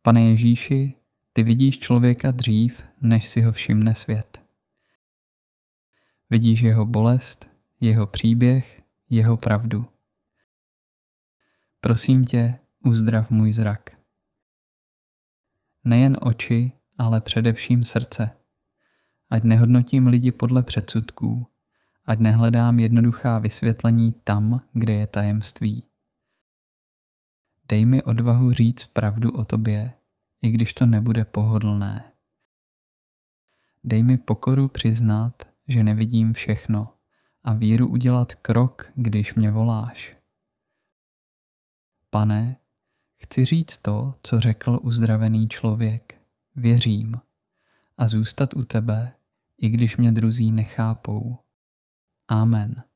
Pane Ježíši, ty vidíš člověka dřív, než si ho všimne svět. Vidíš jeho bolest, jeho příběh, jeho pravdu. Prosím tě, uzdrav můj zrak. Nejen oči, ale především srdce. Ať nehodnotím lidi podle předsudků, ať nehledám jednoduchá vysvětlení tam, kde je tajemství. Dej mi odvahu říct pravdu o tobě, i když to nebude pohodlné. Dej mi pokoru přiznat, že nevidím všechno a víru udělat krok, když mě voláš. Pane, chci říct to, co řekl uzdravený člověk. Věřím a zůstat u tebe, i když mě druzí nechápou. Amen.